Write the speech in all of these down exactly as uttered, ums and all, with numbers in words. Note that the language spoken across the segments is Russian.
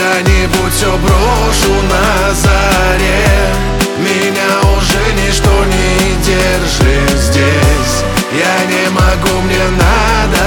Когда-нибудь все брошу на заре, меня уже ничто не держит здесь. Я не могу, мне надо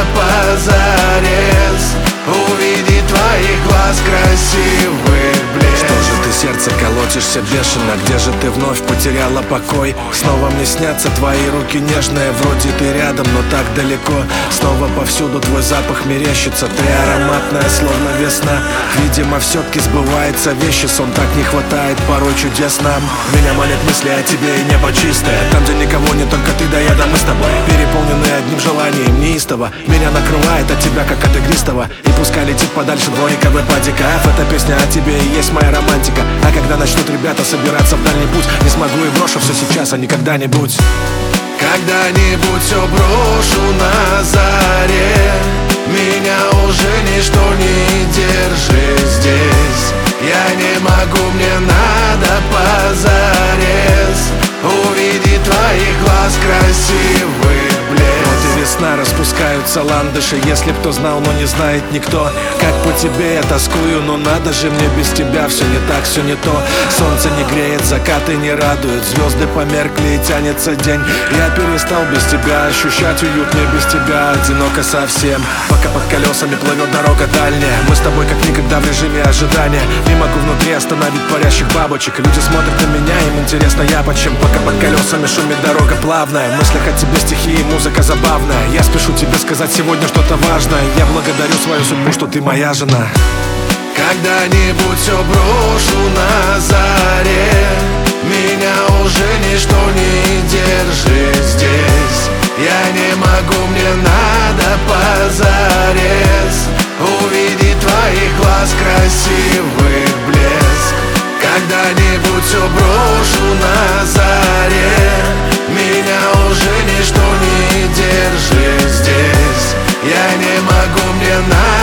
позарез увидеть твоих глаз красивых блеск. Что же ты, сердце, колотишься бешено? Где же ты вновь потеряла покой? Снова мне снятся твои руки нежные. Вроде ты рядом, но так далеко. Снова повсюду твой запах мерещится. Ты ароматная, словно весна. Видимо, все-таки сбывается вещи. Сон так не хватает, порой чудес нам. Меня манят мысли о тебе и небо чистое. Там, где никого не только ты, да я, да мы с тобой. Переполнены одним желанием неистово. Меня накрывает от тебя, как от игристого. И пускай летит подальше двойковый падикаф. Эта песня о тебе и есть моя романтика. А когда начнут ребята собираться в дальний путь, не смогу и брошу все сейчас, а не когда-нибудь. Когда-нибудь все брошу на заре, меня уже ничто не держит здесь. Я не могу, мне надо позарез увидеть твоих глаз красивых блеск. Вот и весна, распускаются ландыши. Если б кто знал, но не знает никто. Как по тебе я тоскую, но надо же мне без тебя. Все не так, все не то. Солнце не греет, закаты не радуют. Звезды померкли и тянется день. Я перестал без тебя ощущать уют. Мне без тебя одиноко совсем. Пока под колесами плывет дорога дальняя, мы с тобой как никогда в режиме ожидания. Не могу внутри остановить парящих бабочек. Люди смотрят на меня, им интересно я почем. Пока под колесами шумит дорога плавная. В мыслях о тебе стихи и музыка забавная. Я спешу тебе сказать сегодня что-то важное. Я благодарю свою судьбу, что ты моя жена. Когда-нибудь все брошу на заре, меня уже ничто не держит здесь. Я не могу, мне надо позарез увидеть твоих глаз красивых блеск. Когда-нибудь все брошу на заре, меня уже ничто не держит здесь. Я не могу, мне надо